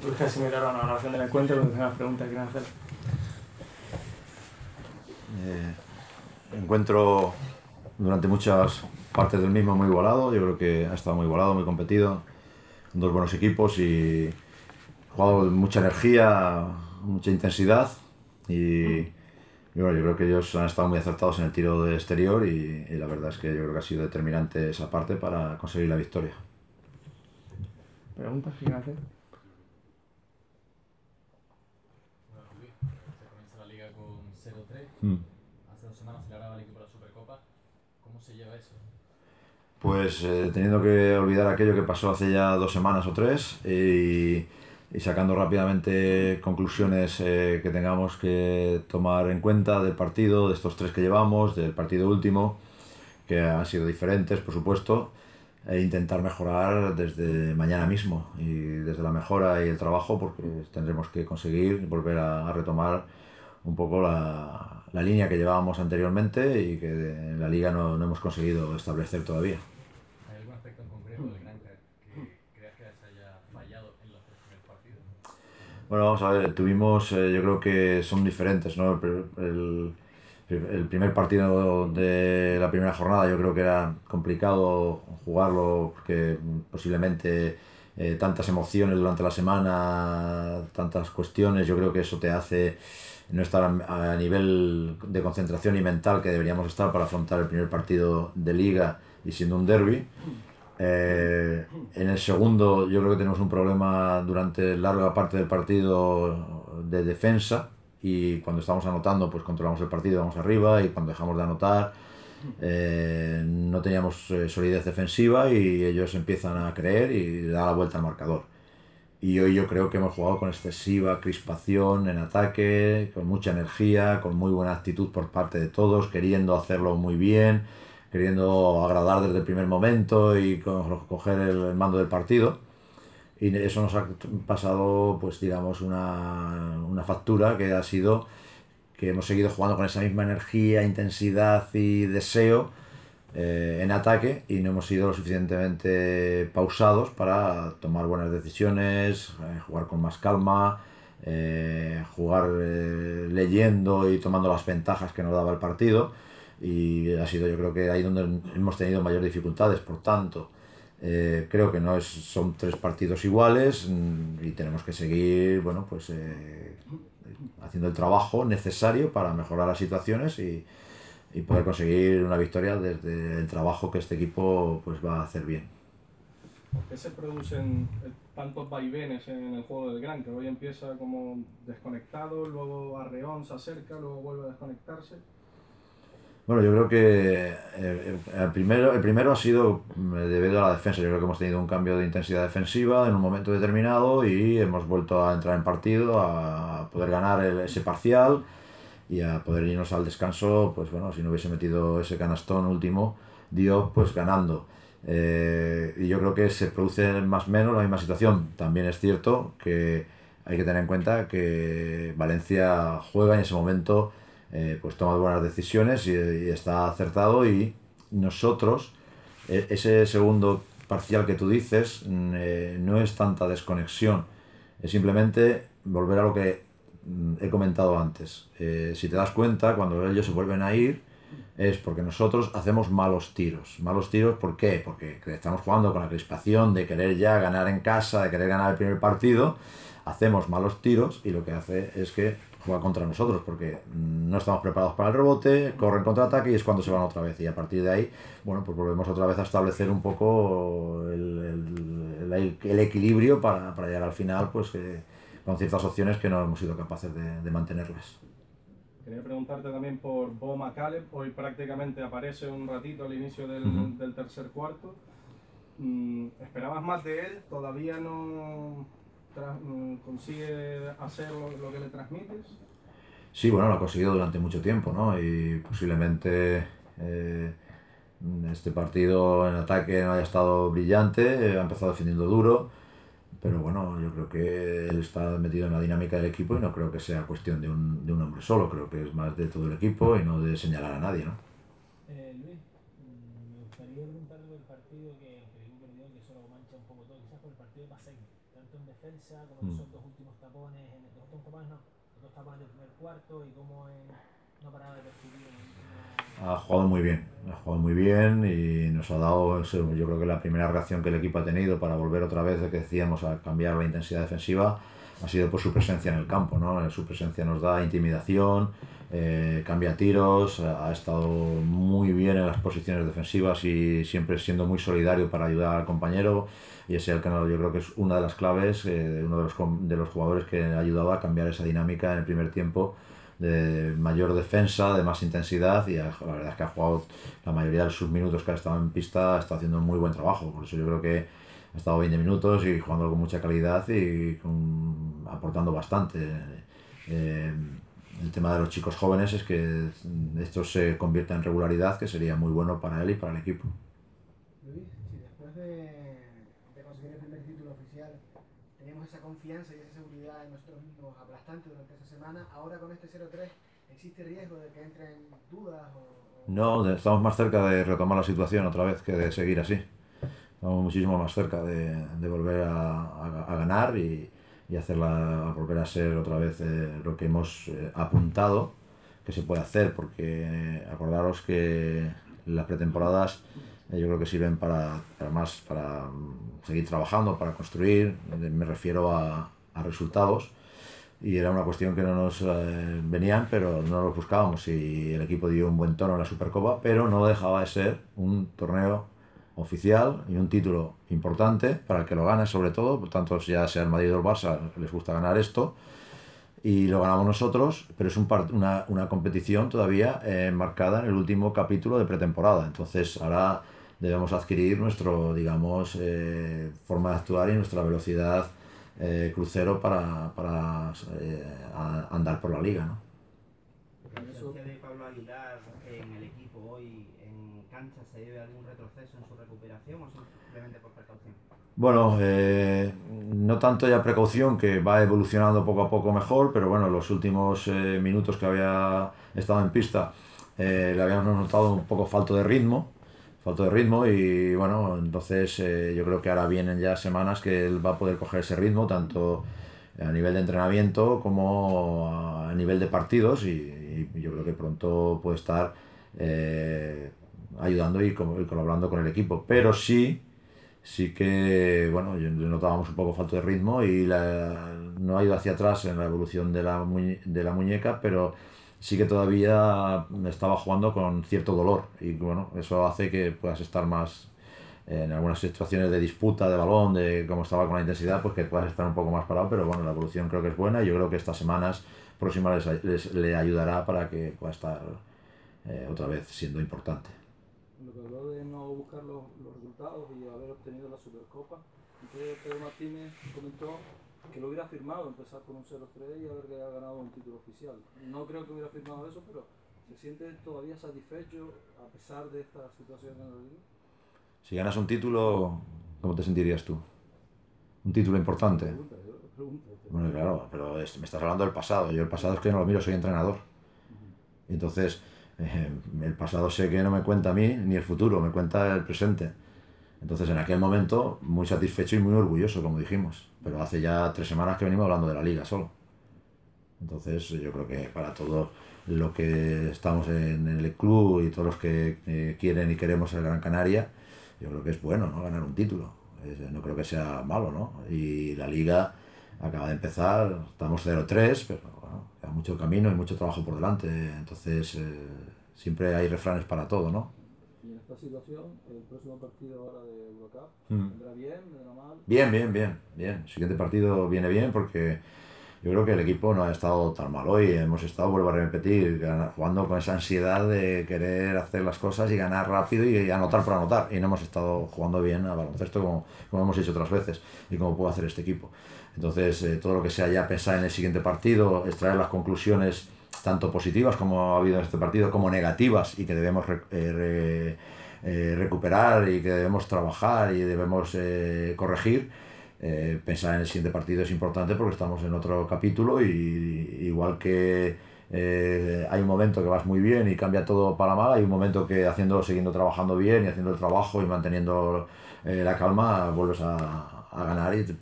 Luis Casimiro, la narración del encuentro, con las preguntas que quieren hacer. Encuentro durante muchas partes del mismo muy igualado. Yo creo que ha estado muy igualado, muy competido. Dos buenos equipos y jugado con mucha energía, mucha intensidad. Y bueno, yo creo que ellos han estado muy acertados en el tiro de exterior y la verdad es que yo creo que ha sido determinante esa parte para conseguir la victoria. ¿Preguntas que quieren hacer? Bueno, Luis, se comienza la liga con 0-3. Hace 2 semanas celebraba el equipo la Supercopa. ¿Cómo se lleva eso? Pues teniendo que olvidar aquello que pasó hace ya 2 semanas o 3 y sacando rápidamente conclusiones que tengamos que tomar en cuenta del partido, de estos 3 que llevamos, del partido último, que han sido diferentes, por supuesto, e intentar mejorar desde mañana mismo y desde la mejora y el trabajo, porque tendremos que conseguir volver a retomar un poco la línea que llevábamos anteriormente y que en la liga no hemos conseguido establecer todavía. ¿Hay algún aspecto en concreto del Granca que creas que se haya fallado en los 3 primeros partidos? Bueno, vamos a ver, tuvimos, yo creo que son diferentes, ¿no? El primer partido de la primera jornada yo creo que era complicado jugarlo porque posiblemente tantas emociones durante la semana, tantas cuestiones, yo creo que eso te hace no estar a nivel de concentración y mental que deberíamos estar para afrontar el primer partido de liga y siendo un derbi. En el segundo yo creo que tenemos un problema durante larga parte del partido de defensa y cuando estamos anotando pues controlamos el partido, vamos arriba y cuando dejamos de anotar no teníamos solidez defensiva y ellos empiezan a creer y da la vuelta al marcador. Y hoy yo creo que hemos jugado con excesiva crispación en ataque, con mucha energía, con muy buena actitud por parte de todos, queriendo hacerlo muy bien, queriendo agradar desde el primer momento y coger el mando del partido. Y eso nos ha pasado, pues digamos, una factura que ha sido que hemos seguido jugando con esa misma energía, intensidad y deseo en ataque y no hemos sido lo suficientemente pausados para tomar buenas decisiones, jugar con más calma, jugar leyendo y tomando las ventajas que nos daba el partido y ha sido yo creo que ahí donde hemos tenido mayores dificultades. Por tanto, creo que no son 3 partidos iguales y tenemos que seguir bueno pues haciendo el trabajo necesario para mejorar las situaciones y poder conseguir una victoria desde el trabajo que este equipo pues va a hacer bien. ¿Por qué se producen tantos vaivenes en el juego del Gran? Que hoy empieza como desconectado, luego Arreón se acerca, luego vuelve a desconectarse. Bueno, yo creo que el primero ha sido debido a la defensa. Yo creo que hemos tenido un cambio de intensidad defensiva en un momento determinado y hemos vuelto a entrar en partido, a poder ganar ese parcial y a poder irnos al descanso, pues bueno, si no hubiese metido ese canastón último, dio pues ganando. Y yo creo que se produce más o menos la misma situación. También es cierto que hay que tener en cuenta que Valencia juega en ese momento, pues toma buenas decisiones y está acertado y nosotros, ese segundo parcial que tú dices, no es tanta desconexión, es simplemente volver a lo que he comentado antes. Si te das cuenta, cuando ellos se vuelven a ir, es porque nosotros hacemos malos tiros. ¿Malos tiros por qué? Porque estamos jugando con la crispación de querer ya ganar en casa, de querer ganar el primer partido. Hacemos malos tiros y lo que hace es que juega contra nosotros porque no estamos preparados para el rebote, corren contraataque y es cuando se van otra vez. Y a partir de ahí, bueno, pues volvemos otra vez a establecer un poco el equilibrio para llegar al final, pues con ciertas opciones que no hemos sido capaces de mantenerlas. Quería preguntarte también por Bo McCaleb. Hoy prácticamente aparece un ratito al inicio del tercer cuarto. ¿Esperabas más de él? ¿Todavía no consigue hacer lo que le transmites? Sí, bueno, lo ha conseguido durante mucho tiempo, ¿no? Y posiblemente este partido en ataque no haya estado brillante, ha empezado defendiendo duro, pero bueno, yo creo que él está metido en la dinámica del equipo y no creo que sea cuestión de un hombre solo, creo que es más de todo el equipo y no de señalar a nadie, ¿no? Luis, me gustaría preguntarle por el partido que el equipo perdió, que solo mancha un poco todo, quizás por el partido tema Seine, tanto en defensa como en esos dos últimos tapones, los dos tapones del primer cuarto y cómo no paraba de percibir en el último... Ha jugado muy bien y nos ha dado, yo creo que la primera reacción que el equipo ha tenido para volver otra vez, de que decíamos, a cambiar la intensidad defensiva, ha sido por su presencia en el campo, ¿no? Su presencia nos da intimidación, cambia tiros, ha estado muy bien en las posiciones defensivas y siempre siendo muy solidario para ayudar al compañero, y ese yo creo que es una de las claves, uno de los jugadores que ha ayudado a cambiar esa dinámica en el primer tiempo, de mayor defensa, de más intensidad, y la verdad es que ha jugado la mayoría de sus minutos que ha estado en pista, está haciendo un muy buen trabajo. Por eso yo creo que ha estado 20 minutos y jugando con mucha calidad y aportando bastante. El tema de los chicos jóvenes es que esto se convierta en regularidad, que sería muy bueno para él y para el equipo. Luis, si después de conseguir el primer título oficial teníamos esa confianza y esa seguridad en nosotros mismos aplastante durante esa semana, ahora con este 0-3, ¿existe riesgo de que entren dudas No, estamos más cerca de retomar la situación otra vez que de seguir así. Estamos muchísimo más cerca de volver a ganar y a volver a ser otra vez lo que hemos apuntado que se puede hacer, porque acordaros que las pretemporadas yo creo que sirven para seguir trabajando, para construir, me refiero a resultados, y era una cuestión que no nos venían, pero no los buscábamos, y el equipo dio un buen tono en la Supercopa, pero no dejaba de ser un torneo oficial y un título importante para el que lo gane, sobre todo, por tanto, ya sea el Madrid o el Barça, les gusta ganar esto, y lo ganamos nosotros, pero es una competición todavía marcada en el último capítulo de pretemporada. Entonces ahora debemos adquirir nuestro, digamos, forma de actuar y nuestra velocidad crucero para andar por la liga, ¿no? ¿La presencia de Pablo Aguilar en el equipo hoy en cancha se debe a algún retroceso en su recuperación o simplemente por precaución? Bueno, no tanto ya precaución, que va evolucionando poco a poco mejor, pero bueno, los últimos minutos que había estado en pista le habíamos notado un poco falto de ritmo, y bueno, entonces yo creo que ahora vienen ya semanas que él va a poder coger ese ritmo, tanto a nivel de entrenamiento como a nivel de partidos, y yo creo que pronto puede estar ayudando y colaborando con el equipo, pero sí que, bueno, notábamos un poco falta de ritmo y no ha ido hacia atrás en la evolución de la muñeca, pero sí que todavía estaba jugando con cierto dolor, y bueno, eso hace que puedas estar más en algunas situaciones de disputa de balón, de cómo estaba con la intensidad, pues que puedas estar un poco más parado, pero bueno, la evolución creo que es buena, y yo creo que estas semanas próximas le ayudará para que pueda estar otra vez siendo importante. Lo que habló de no buscar los resultados y haber obtenido la Supercopa, entonces Pedro Martínez comentó que lo hubiera firmado, empezar con un 0-3 y haber ganado un título oficial. No creo que hubiera firmado eso, pero ¿se siente todavía satisfecho a pesar de esta situación en la liga? Si ganas un título, ¿cómo te sentirías tú? Un título importante. Pregunta. Bueno, claro, pero me estás hablando del pasado. Yo el pasado es que no lo miro, soy entrenador. Y entonces, el pasado sé que no me cuenta a mí, ni el futuro, me cuenta el presente. Entonces, en aquel momento, muy satisfecho y muy orgulloso, como dijimos. Pero hace ya 3 semanas que venimos hablando de la liga solo. Entonces, yo creo que para todos los que estamos en el club y todos los que quieren y queremos el Gran Canaria, yo creo que es bueno, ¿no?, ganar un título. No creo que sea malo, ¿no? Y la liga acaba de empezar, estamos 0-3, pero bueno, queda mucho camino y mucho trabajo por delante. Entonces, siempre hay refranes para todo, ¿no? Y en esta situación, el próximo partido ahora de Eurocup, ¿vendrá bien, vendrá mal? Bien. El siguiente partido viene bien, porque yo creo que el equipo no ha estado tan mal hoy. Hemos estado, vuelvo a repetir, jugando con esa ansiedad de querer hacer las cosas y ganar rápido y anotar por anotar. Y no hemos estado jugando bien a baloncesto como hemos hecho otras veces y como puede hacer este equipo. Entonces, todo lo que sea ya pensar en el siguiente partido, extraer las conclusiones tanto positivas como ha habido en este partido, como negativas, y que debemos recuperar y que debemos trabajar y debemos corregir. Pensar en el siguiente partido es importante, porque estamos en otro capítulo, y igual que hay un momento que vas muy bien y cambia todo para mal, hay un momento que siguiendo trabajando bien y haciendo el trabajo y manteniendo la calma, vuelves a a ganar y